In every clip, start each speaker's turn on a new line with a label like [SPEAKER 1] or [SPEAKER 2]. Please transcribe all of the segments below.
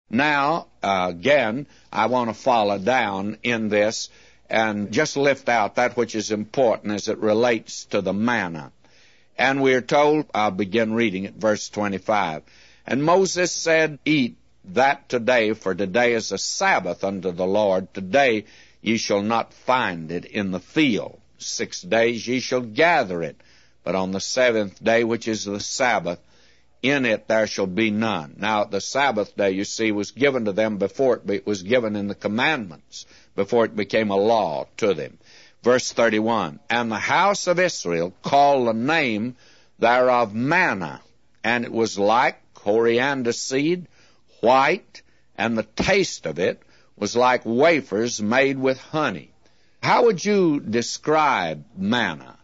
[SPEAKER 1] Now, again, I want to follow down in this and just lift out that which is important as it relates to the manna. And we are told, I'll begin reading at verse 25. And Moses said, Eat that today, for today is a Sabbath unto the Lord. Today ye shall not find it in the field. 6 days ye shall gather it, but on the 7th day, which is the Sabbath, in it there shall be none. Now, the Sabbath day, you see, was given to them before it was given in the commandments, before it became a law to them. Verse 31, And the house of Israel called the name thereof manna, and it was like coriander seed, white, and the taste of it was like wafers made with honey. How would you describe manna?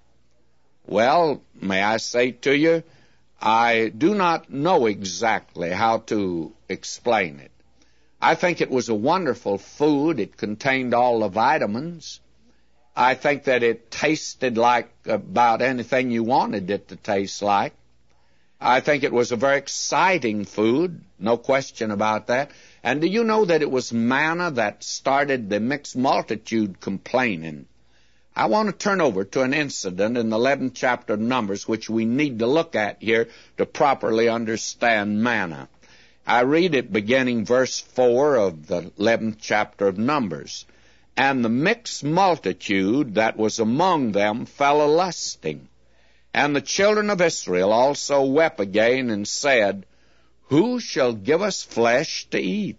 [SPEAKER 1] Well, may I say to you, I do not know exactly how to explain it. I think it was a wonderful food. It contained all the vitamins. I think that it tasted like about anything you wanted it to taste like. I think it was a very exciting food, no question about that. And do you know that it was manna that started the mixed multitude complaining? I want to turn over to an incident in the 11th chapter of Numbers, which we need to look at here to properly understand manna. I read it beginning verse 4 of the 11th chapter of Numbers. And the mixed multitude that was among them fell a-lusting. And the children of Israel also wept again and said, Who shall give us flesh to eat?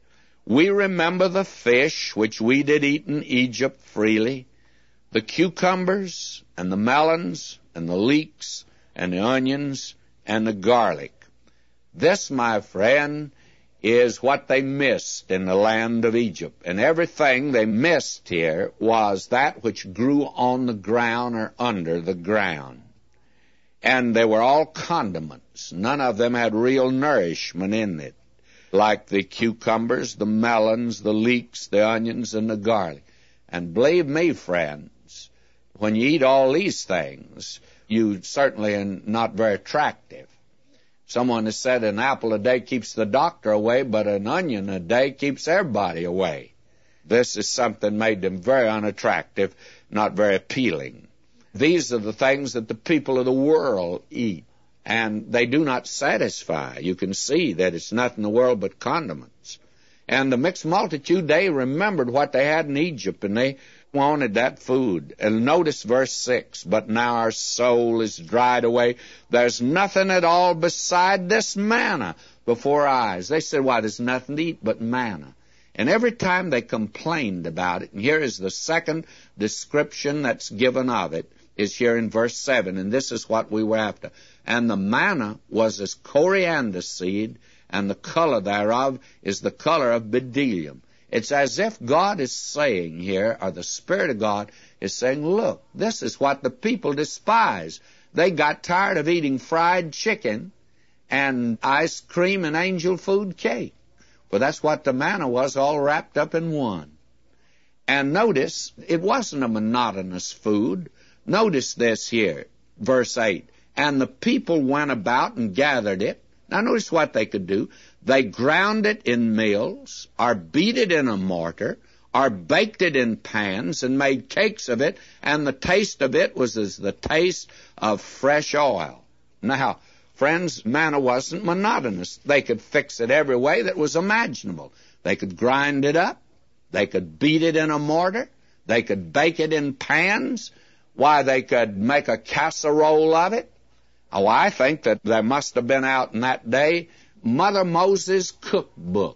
[SPEAKER 1] We remember the fish which we did eat in Egypt freely, the cucumbers and the melons and the leeks and the onions and the garlic. This, my friend, is what they missed in the land of Egypt. And everything they missed here was that which grew on the ground or under the ground. And they were all condiments. None of them had real nourishment in it, like the cucumbers, the melons, the leeks, the onions, and the garlic. And believe me, friends, when you eat all these things, you certainly are not very attractive. Someone has said an apple a day keeps the doctor away, but an onion a day keeps everybody away. This is something made them very unattractive, not very appealing. These are the things that the people of the world eat, and they do not satisfy. You can see that it's nothing in the world but condiments. And the mixed multitude, they remembered what they had in Egypt, and they wanted that food. And notice verse 6, But now our soul is dried away. There's nothing at all beside this manna before our eyes. They said, Why, there's nothing to eat but manna. And every time they complained about it, and here is the second description that's given of it, is here in verse 7, and this is what we were after. And the manna was as coriander seed, and the color thereof is the color of bdellium. It's as if God is saying here, or the Spirit of God is saying, look, this is what the people despise. They got tired of eating fried chicken and ice cream and angel food cake. Well, that's what the manna was, all wrapped up in one. And notice, it wasn't a monotonous food. Notice this here, verse 8. And the people went about and gathered it. Now notice what they could do. They ground it in mills, or beat it in a mortar, or baked it in pans, and made cakes of it, and the taste of it was as the taste of fresh oil. Now, friends, manna wasn't monotonous. They could fix it every way that was imaginable. They could grind it up. They could beat it in a mortar. They could bake it in pans. Why, they could make a casserole of it. Oh, I think that there must have been out in that day Mother Moses' cookbook,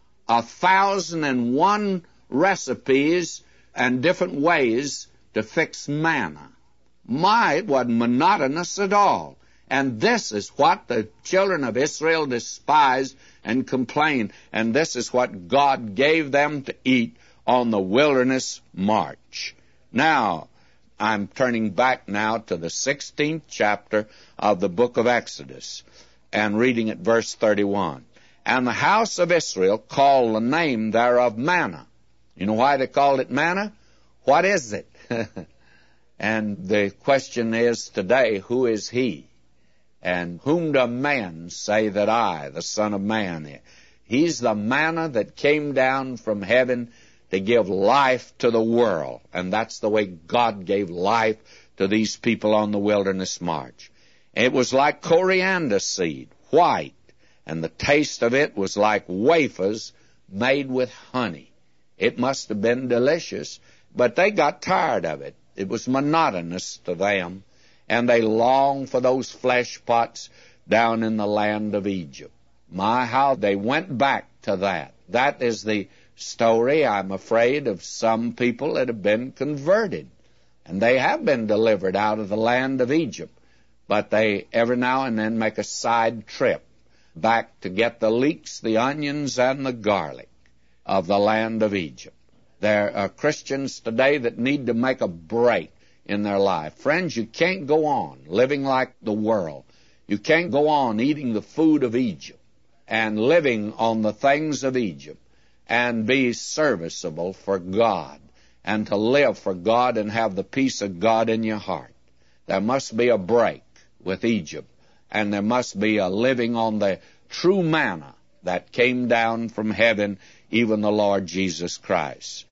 [SPEAKER 1] 1,001 recipes and different ways to fix manna. My, it wasn't monotonous at all. And this is what the children of Israel despised and complained. And this is what God gave them to eat on the wilderness march. Now, I'm turning back now to the 16th chapter of the book of Exodus and reading at verse 31. And the house of Israel called the name thereof manna. You know why they called it manna? What is it? And the question is today, who is he? And whom do men say that I, the Son of Man, am? He's the manna that came down from heaven to give life to the world. And that's the way God gave life to these people on the wilderness march. It was like coriander seed, white, and the taste of it was like wafers made with honey. It must have been delicious, but they got tired of it. It was monotonous to them, and they longed for those flesh pots down in the land of Egypt. My, how they went back to that. That is the story, I'm afraid, of some people that have been converted. And they have been delivered out of the land of Egypt. But they every now and then make a side trip back to get the leeks, the onions, and the garlic of the land of Egypt. There are Christians today that need to make a break in their life. Friends, you can't go on living like the world. You can't go on eating the food of Egypt and living on the things of Egypt and be serviceable for God and to live for God and have the peace of God in your heart. There must be a break with Egypt, and there must be a living on the true manna that came down from heaven, even the Lord Jesus Christ.